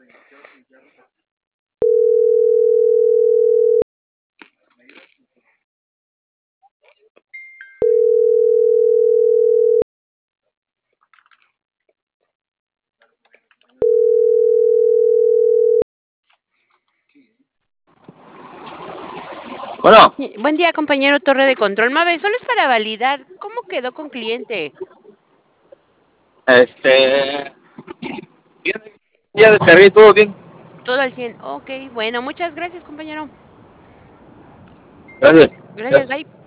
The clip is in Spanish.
Bueno, Buen día, compañero Torre de Control. Mabe, solo es para validar cómo quedó con cliente. bien, ya descargué todo bien. Todo al 100. Ok, bueno, muchas gracias, compañero. Gracias. Gracias, Gracias. bye.